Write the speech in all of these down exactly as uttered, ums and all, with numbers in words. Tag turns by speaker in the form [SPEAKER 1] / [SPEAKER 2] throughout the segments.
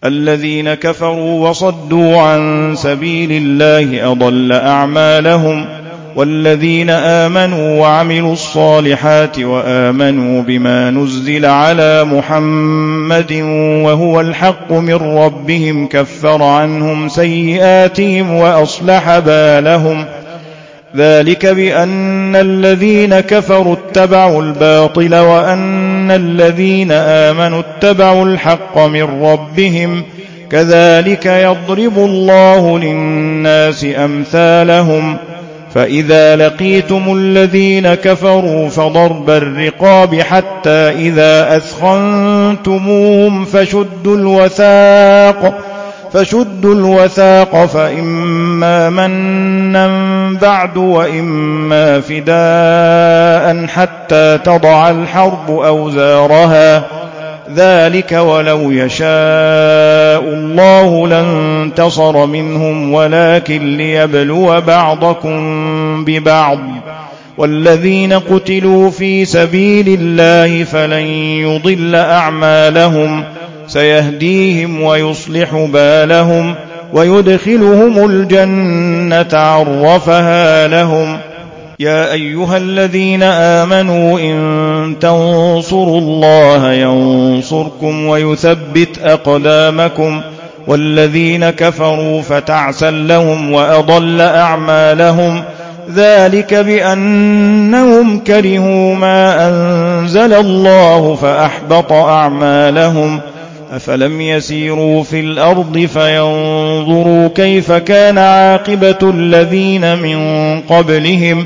[SPEAKER 1] الذين كفروا وصدوا عن سبيل الله أضل أعمالهم. والذين آمنوا وعملوا الصالحات وآمنوا بما نزل على محمد وهو الحق من ربهم كفر عنهم سيئاتهم وأصلح بالهم. ذلك بأن الذين كفروا اتبعوا الباطل وأن الذين آمنوا اتبعوا الحق من ربهم. كذلك يضرب الله للناس أمثالهم. فإذا لقيتم الذين كفروا فضرب الرقاب حتى إذا أثخنتموهم فشدوا الوثاق فشدوا الوثاق فإما منا بعد وإما فداء حتى تضع الحرب أوزارها. ذلك ولو يشاء الله لانتصر منهم ولكن ليبلو بعضكم ببعض. والذين قتلوا في سبيل الله فلن يضل أعمالهم سيهديهم ويصلح بالهم ويدخلهم الجنة عرفها لهم. يا أيها الذين آمنوا إن تنصروا الله ينصركم ويثبت أقدامكم. والذين كفروا فتعسا لهم وأضل أعمالهم. ذلك بأنهم كرهوا ما أنزل الله فأحبط أعمالهم. أفلم يسيروا في الأرض فينظروا كيف كان عاقبة الذين من قبلهم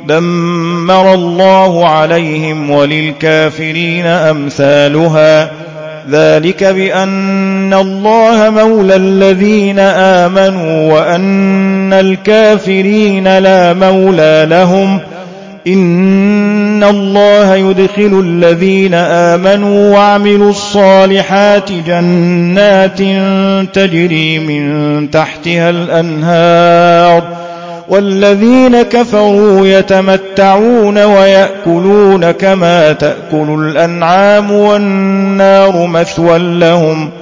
[SPEAKER 1] دمر الله عليهم وللكافرين أمثالها. ذلك بأن الله مولى الذين آمنوا وأن الكافرين لا مولى لهم. إن الله يدخل الذين آمنوا وعملوا الصالحات جنات تجري من تحتها الأنهار. والذين كفروا يتمتعون ويأكلون كما تأكل الأنعام والنار مثوى لهم.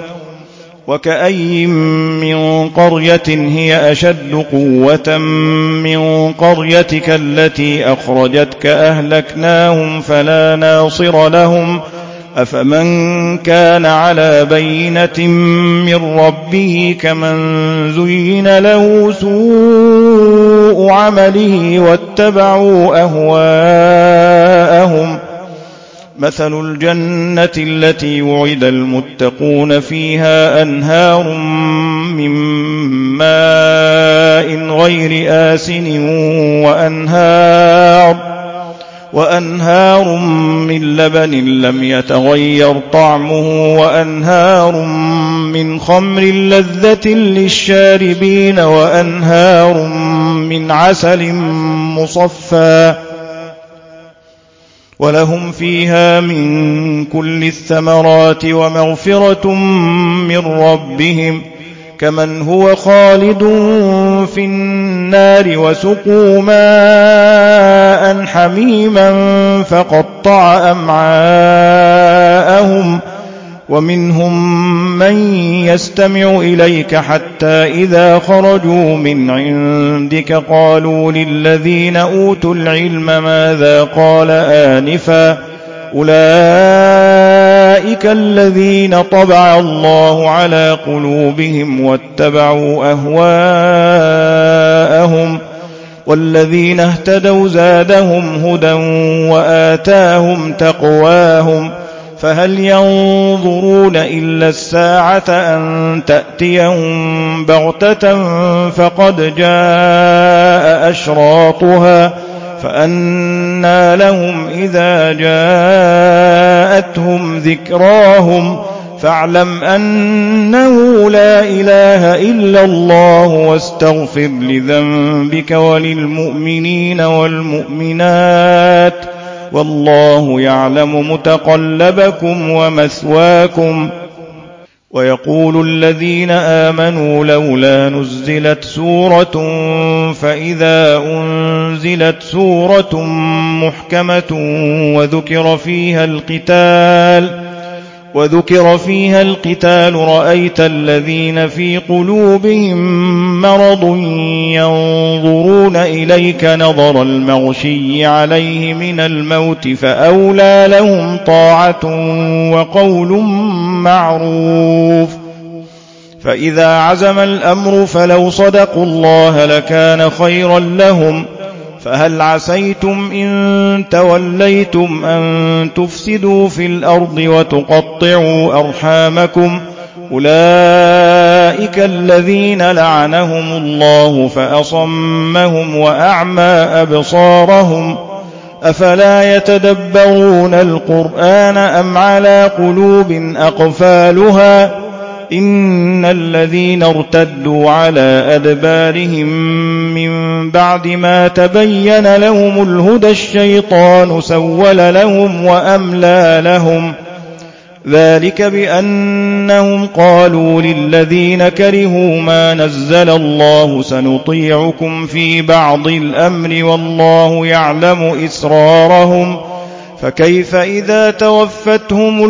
[SPEAKER 1] وكأي من قرية هي أشد قوة من قريتك التي أخرجتك أهلكناهم فلا ناصر لهم. أفمن كان على بينة من ربه كمن زين له سوء عمله واتبعوا أهواءهم. مثل الجنة التي وعد المتقون فيها أنهار من ماء غير آسن وأنهار, وأنهار من لبن لم يتغير طعمه وأنهار من خمر لذة للشاربين وأنهار من عسل مصفى ولهم فيها من كل الثمرات ومغفرة من ربهم كمن هو خالد في النار وسقوا ماء حميما فقطع أمعاءهم. ومنهم من يستمع إليك حتى إذا خرجوا من عندك قالوا للذين أوتوا العلم ماذا قال آنفا أولئك الذين طبع الله على قلوبهم واتبعوا أهواءهم. والذين اهتدوا زادهم هدى وآتاهم تقواهم. فهل ينظرون إلا الساعة أن تأتيهم بغتة فقد جاء أشراطها فأنى لهم إذا جاءتهم ذكراهم. فاعلم أنه لا إله إلا الله واستغفر لذنبك وللمؤمنين والمؤمنات والله يعلم متقلبكم ومثواكم. ويقول الذين آمنوا لولا نزلت سورة فإذا أنزلت سورة محكمة وذكر فيها القتال وذكر فيها القتال رأيت الذين في قلوبهم مرض ينظرون إليك نظر المغشي عليه من الموت فأولى لهم طاعة وقول معروف. فإذا عزم الأمر فلو صدقوا الله لكان خيرا لهم. فهل عسيتم إن توليتم أن تفسدوا في الأرض وتقطعوا أرحامكم أولئك الذين لعنهم الله فأصمهم وأعمى أبصارهم أفلا يتدبرون القرآن أم على قلوب أقفالها إن الذين ارتدوا على أدبارهم من بعد ما تبين لهم الهدى الشيطان سول لهم وأملى لهم ذلك بأنهم قالوا للذين كرهوا ما نزل الله سنطيعكم في بعض الأمر والله يعلم إسرارهم فكيف إذا توفتهم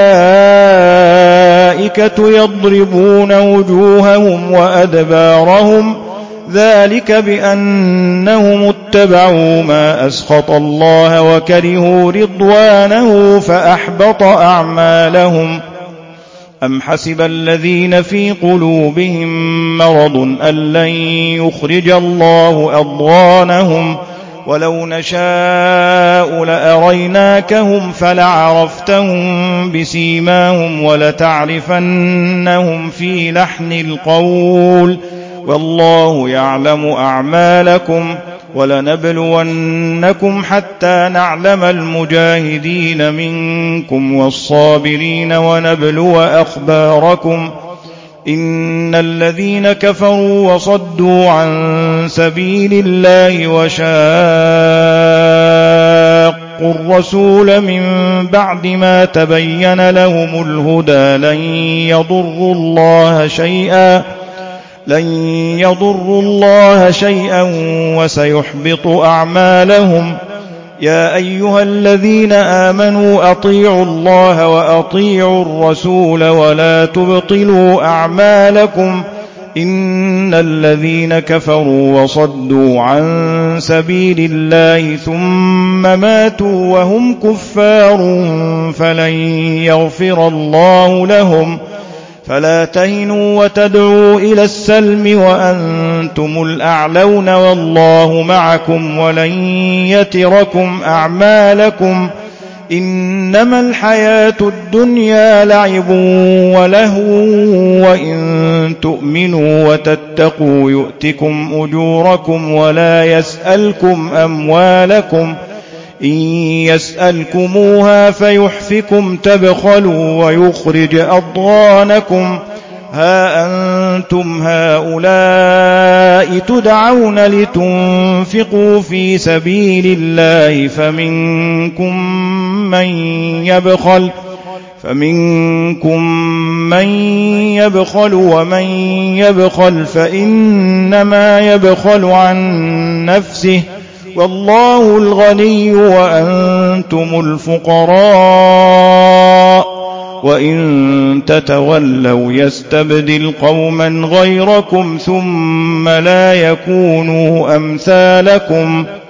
[SPEAKER 1] الملائكة يضربون وجوههم وأدبارهم ذلك بأنهم اتبعوا ما أسخط الله وكرهوا رضوانه فأحبط أعمالهم. أم حسب الذين في قلوبهم مرض أن لن يخرج الله أضغانهم ولو نشاء لأريناكهم فلعرفتهم بسيماهم ولتعرفنهم في لحن القول والله يعلم أعمالكم ولنبلونكم حتى نعلم المجاهدين منكم والصابرين ونبلو أخباركم إن الذين كفروا وصدوا عن سبيل الله وشاقوا الرسول من بعد ما تبين لهم الهدى لن يضروا الله شيئا لن يضروا الله شيئا وسيحبط أعمالهم. يا أيها الذين آمنوا أطيعوا الله وأطيعوا الرسول ولا تبطلوا أعمالكم إن الذين كفروا وصدوا عن سبيل الله ثم ماتوا وهم كفار فلن يغفر الله لهم فلا تهنوا وتدعوا إلى السلم وأنتم الأعلون والله معكم ولن يتركم أعمالكم إنما الحياة الدنيا لعب ولهو وإن تؤمنوا وتتقوا يؤتكم أجوركم ولا يسألكم أموالكم إن يسألكموها فيحفكم تبخلوا ويخرج أضغانكم ها أنتم هؤلاء تدعون لتنفقوا في سبيل الله فمنكم من يبخل فمنكم من يبخل ومن يبخل فإنما يبخل عن نفسه والله الغني وأنتم الفقراء وإن تتولوا يستبدل قوما غيركم ثم لا يكونوا أمثالكم